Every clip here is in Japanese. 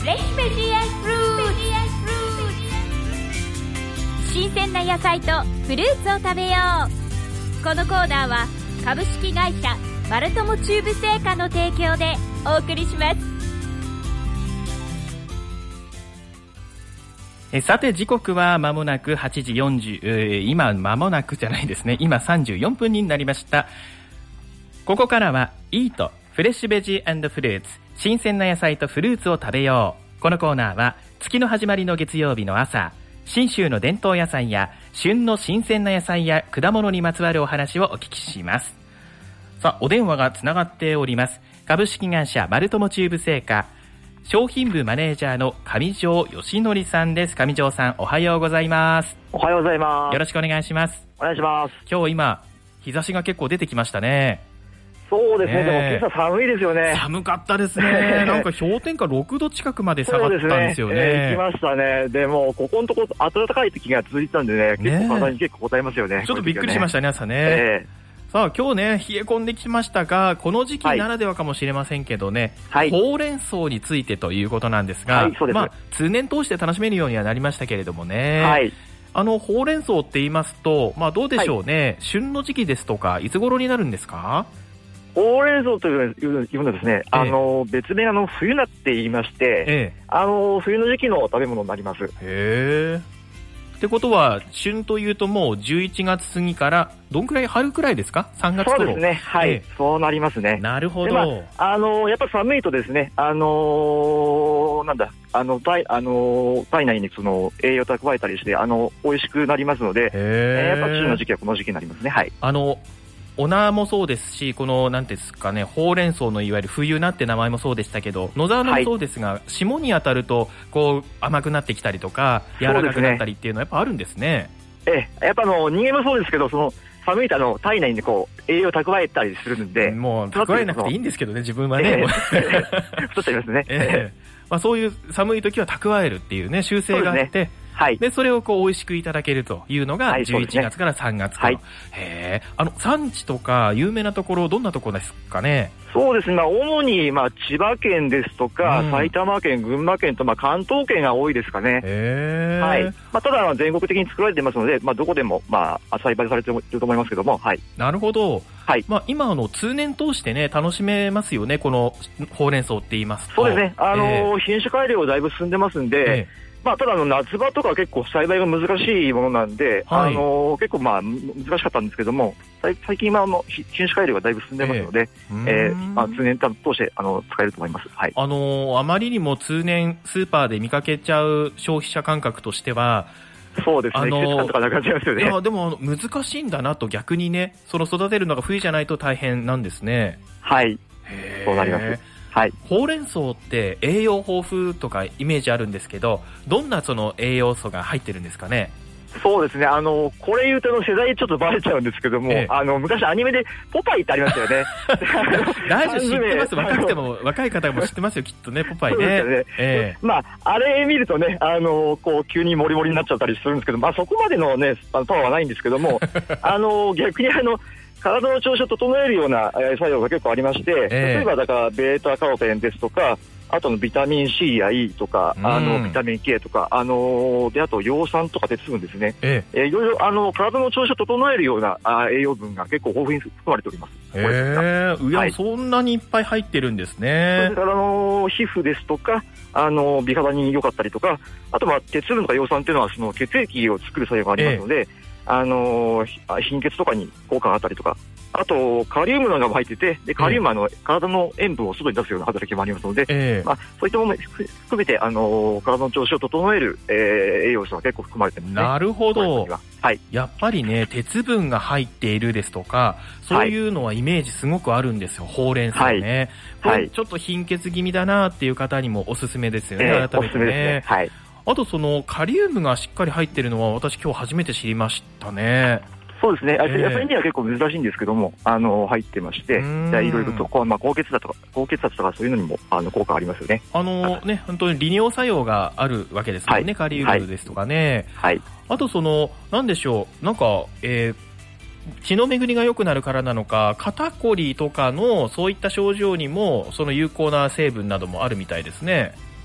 フレッシュベジーフルーツ。新鮮な野菜とフルーツを食べよう。このコーナーは株式会社マルトモチューブ製菓の提供でお送りします。 さて時刻は間もなく8時40、今間もなくじゃないですね、今34分になりました。ここからはイートフレッシュベジー&フルーツ、新鮮な野菜とフルーツを食べよう。このコーナーは月の始まりの月曜日の朝、信州の伝統野菜や旬の新鮮な野菜や果物にまつわるお話をお聞きします。さあ、お電話がつながっております。株式会社マルトモチューブ製菓商品部マネージャーの上條義則さんです。上條さん、おはようございます。 おはようございます。 よろしくお願いします。 お願いします。 今日今日差しが結構出てきましたね。 そうですね、でも今朝寒いですよね。 寒かったですね。なんか氷点下6度近くまで下がったんですよね。 来ましたね。でもここのところ暖かい時が続いてたんでね、結構体に結構応えますよね。 ちょっとびっくりしましたね、朝ね。さあ今日ね、冷え込んできましたが、この時期ならではかもしれませんけどね、ほうれん草についてということなんですが、通年通して楽しめるようにはなりましたけれどもね、ほうれん草って言いますと、どうでしょうね、旬の時期ですとかいつ頃になるんですか？ ほうれん草というのはですね、別名冬菜って言いまして、冬の時期の食べ物になります。 ってことは旬というともう11月過ぎからどんくらい、春くらいですか?3月頃。 そうですね、はい、そうなりますね。 なるほど。 やっぱ寒いとですね、体内にその栄養蓄えたりして美味しくなりますので、やっぱ旬の時期はこの時期になりますね。はい。 お菜もそうですし、このなんていうんですかね、ほうれん草のいわゆる冬菜って名前もそうでしたけど、野沢菜もそうですが、霜に当たるとこう甘くなってきたりとか柔らかくなったりっていうのはやっぱあるんですね。 やっぱ人間もそうですけど、その寒いと体内にこう栄養蓄えたりするんで、 もう蓄えなくていいんですけどね、自分はね、 太っちゃいますね。 そういう寒い時は蓄えるっていうね、習性があって、でそれをこう美味しくいただけるというのが11月から3月頃。産地とか有名なところ、どんなところですかね？ そうですね、主に千葉県ですとか、埼玉県、群馬県と関東圏が多いですかね。ただ全国的に作られていますので、どこでも栽培されていると思いますけども。 なるほど。今通年通してね楽しめますよね、このほうれん草って言いますと。 そうですね、品種改良だいぶ進んでますんで、ただ夏場とか結構栽培が難しいものなんで、結構難しかったんですけども、最近は品種改良がだいぶ進んでますので、通年通して使えると思います。 あまりにも通年スーパーで見かけちゃう消費者感覚としては、 そうですね、季節感とかなくなっちゃいますよね。 でも難しいんだなと、逆にね、その育てるのが冬じゃないと大変なんですね。 そうなります。 ほうれん草って栄養豊富とかイメージあるんですけど、どんなその栄養素が入ってるんですかね？ そうですね、これ言うと世代ちょっとバレちゃうんですけども、昔アニメでポパイってありましたよね。 大丈夫、知ってます。若い方も知ってますよ、きっとね、ポパイね。 あれ見るとね、こう急にモリモリになっちゃったりするんですけど、そこまでのねパワーはないんですけども、逆に体の調子を整えるような作用が結構ありまして、例えばだからベータカロテンですとか、あとのビタミン C や E とか、ビタミン K とか、あと葉酸とか鉄分ですね。いろいろ体の調子を整えるような栄養分が結構豊富に含まれております。 そんなにいっぱい入ってるんですね。 それから皮膚ですとか、美肌に良かったりとか、あと鉄分とか葉酸っていうのはその血液を作る作用がありますので、貧血とかに効果があったりとか、あとカリウムなんかも入ってて、でカリウムは体の塩分を外に出すような働きもありますので、そういったものも含めて体の調子を整える、栄養素が結構含まれてますね。なるほど。やっぱりね、鉄分が入っているですとか、そういうのはイメージすごくあるんですよ、ほうれん草ね。これちょっと貧血気味だなっていう方にもおすすめですよね、改めてね。あとそのカリウムがしっかり入っているのは私今日初めて知りましたね。 そうですね、野菜には結構珍しいんですけども、入ってまして、いろいろと高血圧とかそういうのにも効果ありますよね。 本当に利尿作用があるわけですよね、カリウムですとかね。あとなんでしょう、なんか、血の巡りが良くなるからなのか、肩こりとかのそういった症状にもその有効な成分などもあるみたいですね。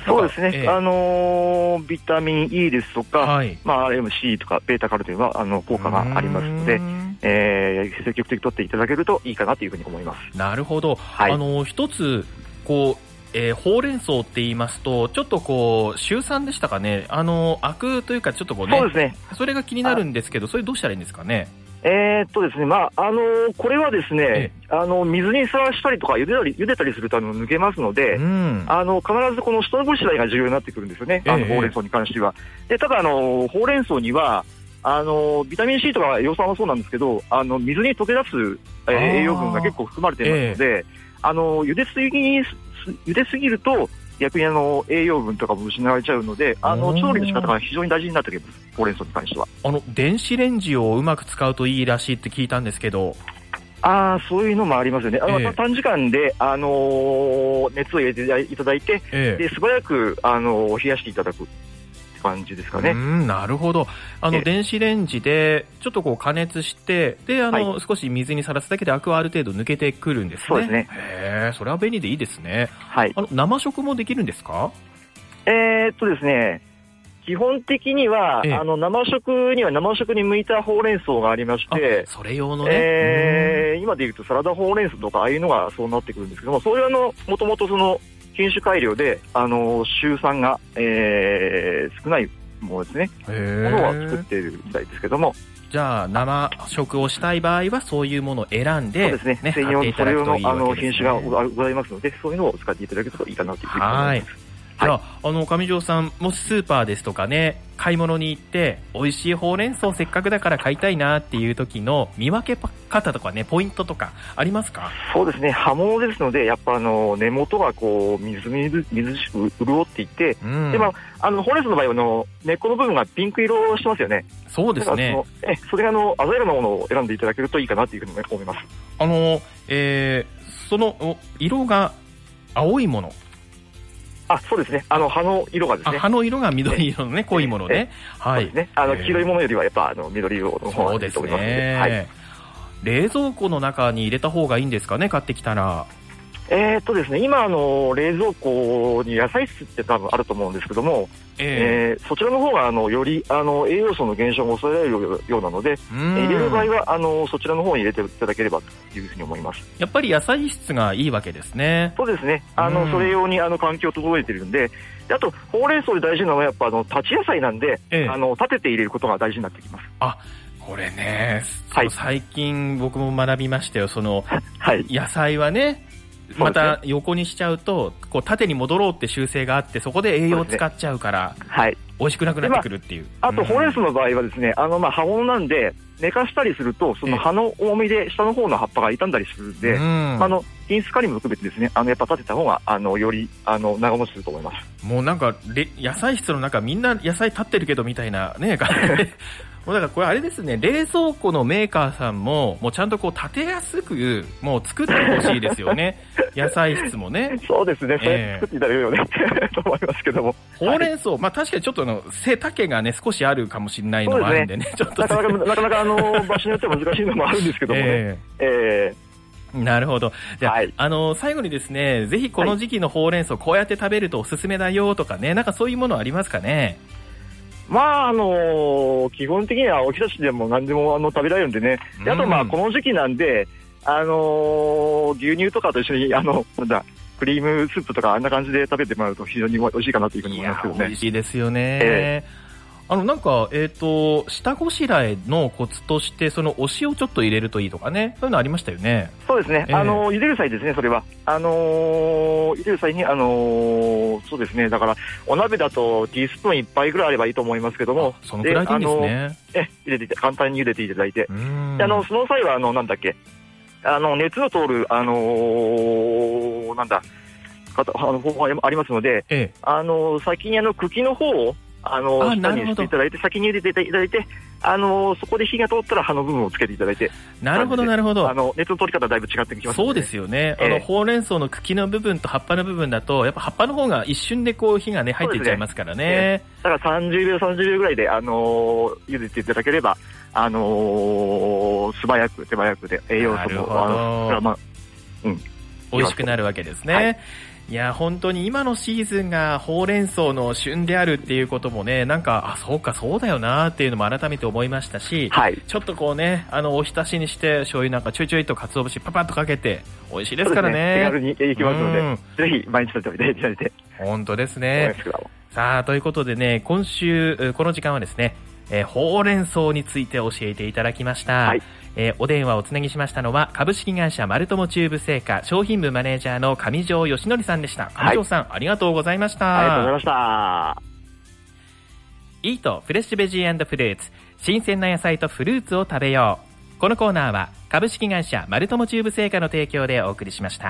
そうですね、ビタミン E ですとか、 はい、 RMC とかベータカロテンは効果がありますので、積極的に取っていただけるといいかなというふうに思います。 なるほど、はい、一つこうほうれん草って言いますと、ちょっとこうシュウ酸でしたかね、アクというかちょっとこうね、 そうですね、 それが気になるんですけど、それどうしたらいいんですかね。 ですね、これはですね、水にさらしたりとか茹でたりすると抜けますので、必ずこの下ごしらえが重要になってくるんですよね、ほうれん草に関しては。でただほうれん草にはビタミン C とか葉酸はそうなんですけど、水に溶け出す、栄養分が結構含まれていますので、茹ですぎると逆に栄養分とかも失われちゃうので、調理の仕方が非常に大事になってきます、ほうれん草に関しては。 電子レンジをうまく使うといいらしいって聞いたんですけど。 そういうのもありますよね。短時間で、熱を入れていただいて、で素早く冷やしていただく感じですかね。 なるほど。電子レンジでちょっとこう加熱して、で少し水にさらすだけでアクはある程度抜けてくるんですね。 そうですね。 それは便利でいいですね。 はい。 生食もできるんですか？ ですね、基本的には生食には生食に向いたほうれん草がありまして、 それ用のね、 今でいうとサラダほうれん草とかああいうのがそうなってくるんですけども、それはもともとその品種改良でシュウ酸が、少ないものですね、ものは作っているみたいですけども。 じゃあ生食をしたい場合はそういうものを選んで、 そうですね、専用のそれ用の品種がございますので、そういうのを使っていただけるといいかなというふうに思います。 じゃあ上条さんもしスーパーですとかね、買い物に行って美味しいほうれん草せっかくだから買いたいなっていう時の見分け方とかね、ポイントとかありますか？ そうですね、葉物ですのでやっぱ根元がこうみずみずしく潤っていて、でほうれん草の場合は根っこの部分がピンク色をしてますよね。 そうですね。 それが鮮やかなものを選んでいただけるといいかなというふうに思います。 その色が青いもの、 そうですね、葉の色がですね、 葉の色が緑色のね、濃いものね、 はい、そうですね、黄色いものよりはやっぱ緑色の方がいいと思いますので、はい、 冷蔵庫の中に入れた方がいいんですかね、買ってきたら。 ですね、今冷蔵庫に野菜室って多分あると思うんですけども、そちらの方がより栄養素の減少が抑えられるようなので、入れる場合はそちらの方に入れていただければというふうに思います。 やっぱり野菜室がいいわけですね。 そうですね、それ用に環境を整えているんで、あとほうれん草で大事なのはやっぱ立ち野菜なんで、立てて入れることが大事になってきます。 これね、最近僕も学びましたよ。野菜はね、また横にしちゃうとこう縦に戻ろうって習性があって、そこで栄養を使っちゃうから、美味しくなくなってくるっていう。 あとほうれん草の場合はですね、葉物なんで寝かしたりするとその葉の重みで下の方の葉っぱが傷んだりするんで、品質管理も含めてですね、やっぱ立てた方がより長持ちすると思います。 もうなんか野菜室の中みんな野菜立ってるけどみたいなねもうだからこれあれですね、冷蔵庫のメーカーさんももうちゃんとこう立てやすくもう作ってほしいですよね野菜室もね。 そうですね、それ作っていただけるよねと思いますけども、 ほうれん草、確かにちょっと背丈がね少しあるかもしれないのもあるんでね、ちょっとなかなか場所によっては難しいのもあるんですけどもね。 なるほど。じゃあ、最後にですね、ぜひこの時期のほうれん草、こうやって食べるとおすすめだよとかね、なんかそういうものありますかね？ 基本的にはおひたしでも何でも食べられるんでね。であとこの時期なんで、牛乳とかと一緒にクリームスープとかあんな感じで食べてもらうと非常に美味しいかなというふうに思いますけどね。 美味しいですよね。なんか下ごしらえのコツとしてお塩をちょっと入れるといいとかね、そういうのありましたよね。 そうですね、茹でる際ですね、それは茹でる際にそうですね、だからお鍋だとティースプーン1杯ぐらいあればいいと思いますけども、 そのくらいでいいんですね。 入れて簡単に茹でていただいて、その際はなんだっけ、熱の通る方法ありますので、先に茎の方を下にしていただいて、先に茹でていただいて、そこで火が通ったら葉の部分をつけていただいて。 なるほどなるほど。 熱の取り方だいぶ違ってきます。 そうですよね。ほうれん草の茎の部分と葉っぱの部分だとやっぱ葉っぱの方が一瞬でこう火がね入っていっちゃいますからね。 だから30秒ぐらいで茹でていただければ素早く手早くで栄養素も美味しくなるわけですね。 いや本当に今のシーズンがほうれん草の旬であるっていうこともね、なんかそうかそうだよなっていうのも改めて思いましたし、 はい、 ちょっとこうねおひたしにして醤油なんかちょいちょいと鰹節パパッとかけて美味しいですからね。 手軽にいきますので、ぜひ毎日食べていただいて。 本当ですね。さあということでね、今週この時間はですね、ほうれん草について教えていただきました。はい、お電話をつなぎしましたのは株式会社マルトモチューブ製菓商品部マネージャーの上条義則さんでした。上条さん、はい、ありがとうございました。 ありがとうございました。 イートフレッシュベジー&フルーツ、新鮮な野菜とフルーツを食べよう。このコーナーは株式会社マルトモチューブ製菓の提供でお送りしました。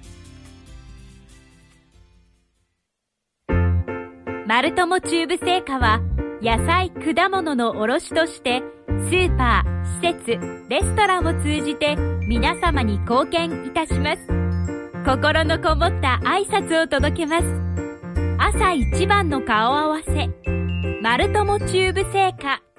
マルトモチューブ製菓は野菜・果物の卸としてスーパー、施設、レストランを通じて皆様に貢献いたします。心のこもった挨拶を届けます。朝一番の顔合わせ、マルトモチューブ製菓。